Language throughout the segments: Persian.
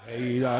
حیدر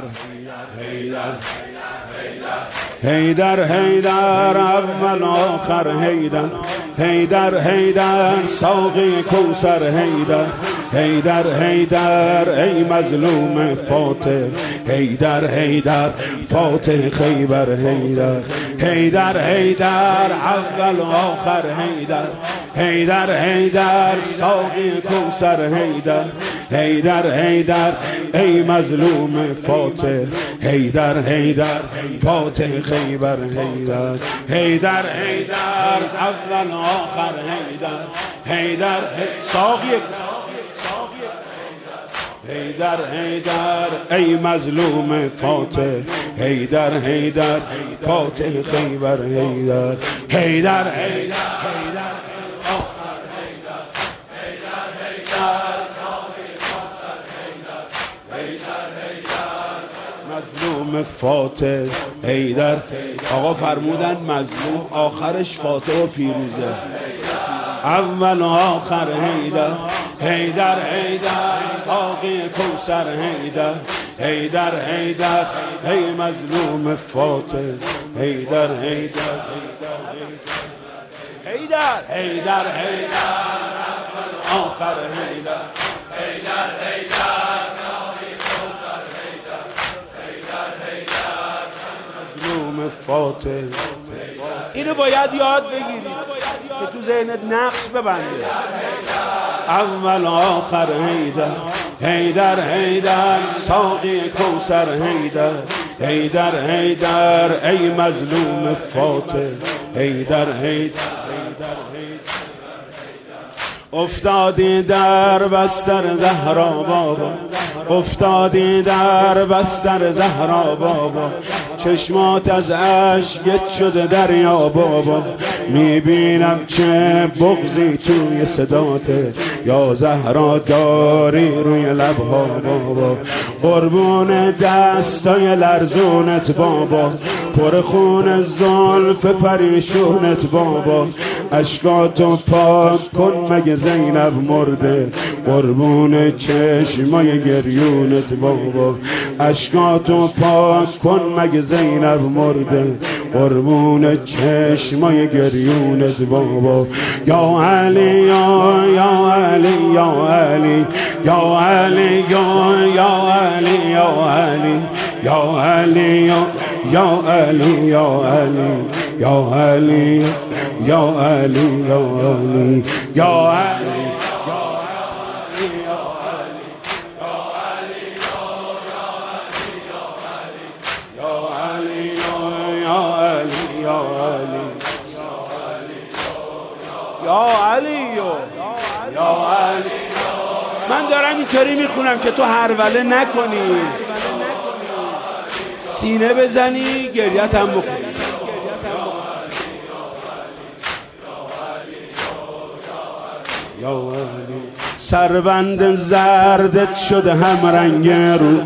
حیدر حیدر اول آخر حیدر حیدر حیدر ساقی کوثر حیدر حیدر حیدر ای مظلوم فاتح حیدر حیدر فاتح خیبر حیدر حیدر حیدر اول آخر حیدر حیدر حیدر ساقی کوثر حیدر حیدر حیدر ای مظلوم فاتح حیدر حیدر فاتح خیبر حیدر حیدر حیدر اول آخر حیدر حیدر ساقی حیدر حیدر ای مظلوم فاتح حیدر حیدر فاتح خیبر حیدر حیدر حیدر مظلوم فاتح حیدر. آقا فرمودن مظلوم آخرش فاتح و پیروزه، اول و آخر حیدر حیدر حیدر ساقی کوثر حیدر حیدر حیدر ای مظلوم فاتح حیدر حیدر حیدر حیدر حیدر آخر حیدر حیدر حیدر ساقی کوثر حیدر حیدر حیدر مظلوم فاتح. اینو باید یاد بگیرید که تو ذهنت نقش ببنده. اول آخر حیدر حیدر حیدر ساقی کوثر حیدر حیدر حیدر ای مظلوم فاتح حیدر حیدر افتادی در بستر زهرا بابا افتادی در بستر زهرا بابا چشمات از اشک شده دریا بابا میبینم چه بغضی توی صداته یا زهرا داری روی لبها بابا قربون دستای لرزونت بابا پر خون زلف پریشونت بابا اشکاتو پاک کن مگه زینب مرده قربون چشمای گریونت بابا اشکاتو پاک کن مگه زینب مرده قربون چشمای گریونت بابا یا علی یا علی یا علی یا علی یا علی یا علی یا علی یا علی یا علی یا علی یا علی یا علی من دارم اینطوری میخونم که تو هروله نکنی، سینه بزنی گریت هم بخونی. سربند زردت شده هم رنگ رو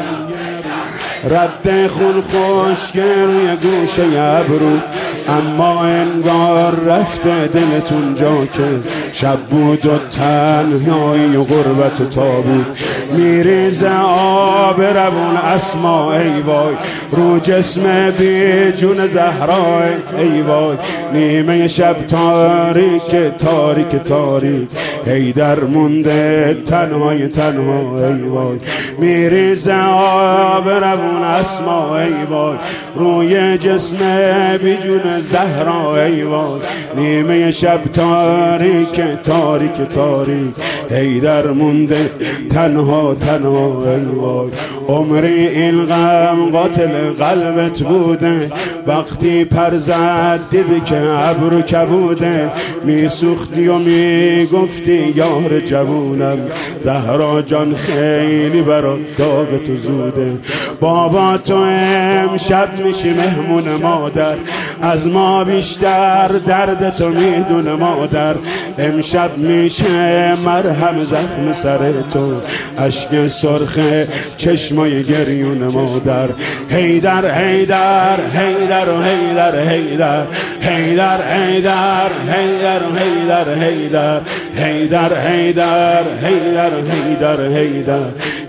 رد خون خشک روی گوشه ابرو اما انگار رفته دلتون جا که شب بود و تنهایی و غربت و تابود میریزه آب روون اسما ای وای رو جسم بی جون زهرا ای وای نیمه شب تاریک تاریک تاریک حیدر مونده تنهای تنها ای وای میریزه آب روون اسما ای وای روی جسم بی جون زهرا ای وای نیمه شب تاریک تاریک تاریک حیدر مونده تنها تنها ای وای عمری این غم قاتل قلبت بوده وقتی پر زد دیدی که ابرو کبوده میسوختی و میگفتی یار جوونم زهرا جان خیلی برات داغ تو زوده بابا تو امشب میشی مهمون مادر از ما بیشتر درد تو میدونه مادر امشب میشه مرهم زخم سر تو اشک سرخ چشمای گریون مادر حیدر حیدر حیدر و حیدر حیدر حیدر حیدر حیدر و حیدر حیدر حیدر حیدر حیدر حیدر حیدر